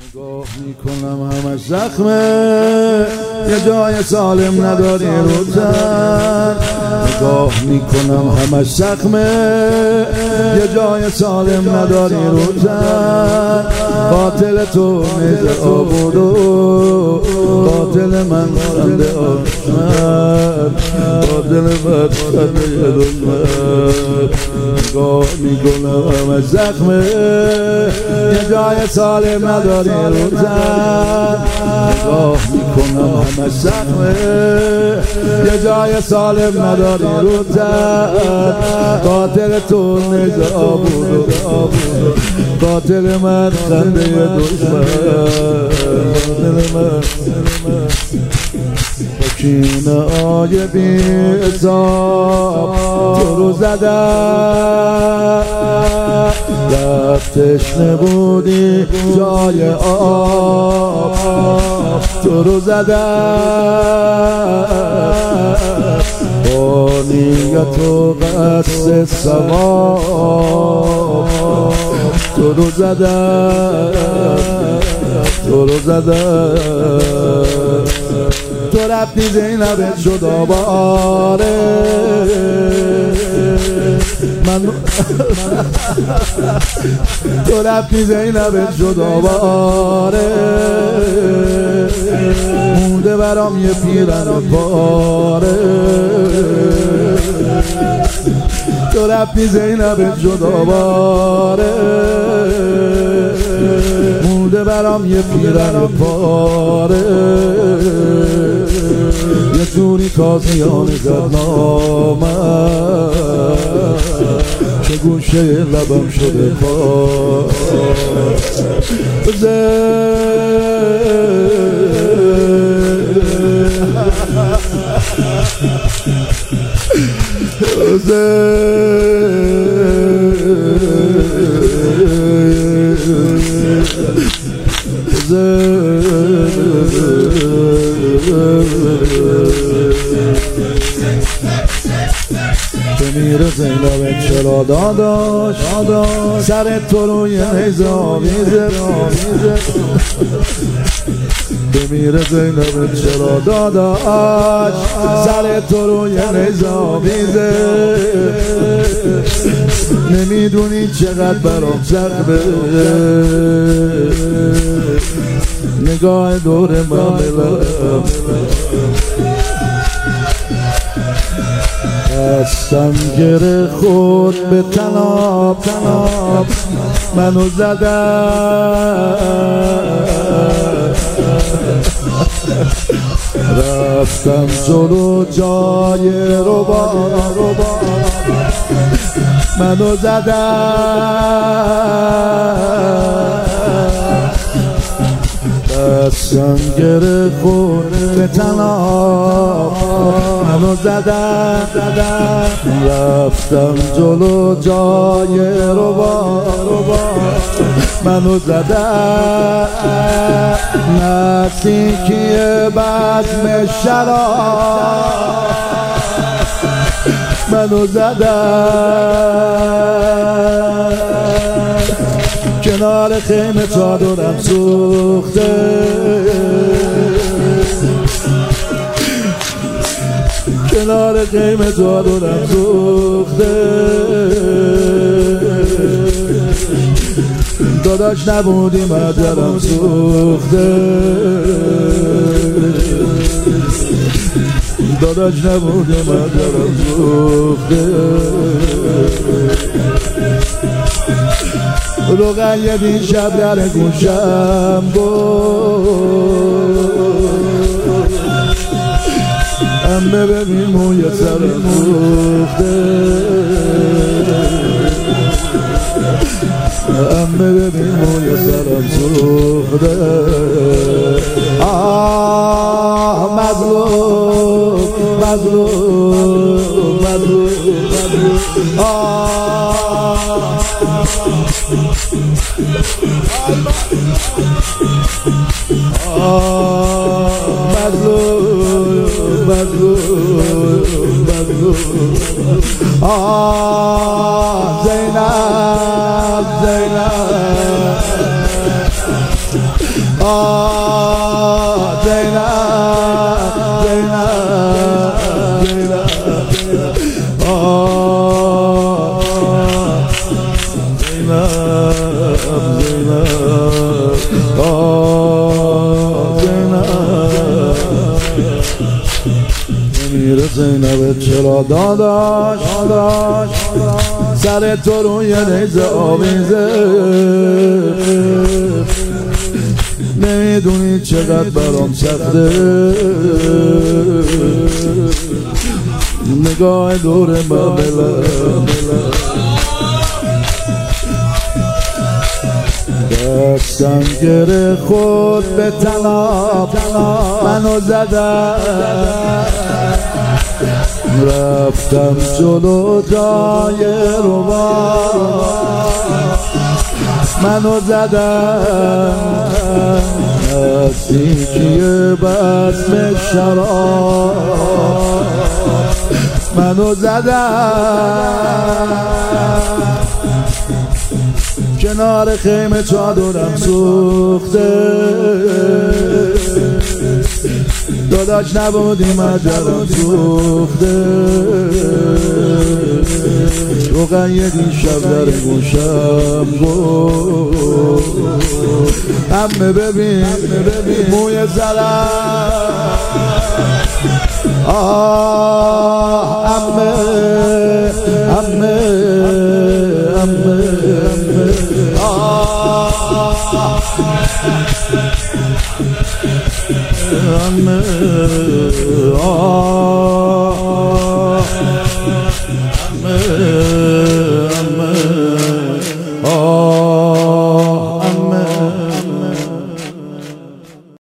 نگاه میکنم همش زخمه، یه جای سالم نداری رو زن. نگاه میکنم همش زخمه، یه جای سالم نداری رو زن. قاتل تو میز آبودو، قاتل من خنده آشمد، قاتل من خنده دشمن. نگاه میکنم همش زخمه، یه جای سالم نداری رو زن. نگاه میکنم همش زخمه، یه جای سالم نداری رو زن. قاتل تو نیز آبودو، قاتل من خنده دشمن. قاتل من کینه آی بی حساب تو رو زدم، رفتش نبودی جای آب تو رو زدم. با نیت و قصد ثواب تو رو زدم، تو رو زدم. تو رفتی زینبت شد آباره، من تو رفتی زینبت شد آباره. مونده برام یه پیرن پاره، تو رفتی زینبت شد آباره. مونده برام یه پیرن پاره، یه جوری تازیانه زد نامم که گوشه لبم شده پا. بمیره زینبت چرا داداش، سر تو روی نیزه آویزه. بمیره زینبت چرا داداش، سر تو روی نیزه آویزه. نمیدونی چقدر برام سخته، نگاه دور مملم. دستم گره خود به تناب، منو زدم. رفتم جلو جای ربا، منو زدم. دستم گره خود به تناب، منو زدم. رفتم جلو جای ربا، منو زدم. نزدیکی بزم شراب منو زدم. کنار خیمه چادرم سوخته، کنار خیمه چادرم سوخته. داداش نبودی مدرم سوخته، داداش نبودی مدرم سوخته. روغن یه دیشب در گوشم بود، امه ببین موی سرم سوخته. امه ببین موی سرم سوخته. آه مظلوم مظلوم مظلوم. آه مظلوم مظلوم مظلوم. زینب زینب آه زینب زینب زینب آه زینب زینب آه زینب میره زینب چرا داداش سر تو روی نیزه آویزه نمیدونی چقدر برام سخته نگاه دور من دستم گره خود به طناب منو زدم رفتم جلو جای روبان منو زدم از سیکی بزم شراب منو زدم کنار خیمه چادرم سوخته داداش نبودی مجرم سوخته روغن یه دیشب در گوشم گفت عمه ببین موی سرم آه عمه عمه عمه عمه آه عمه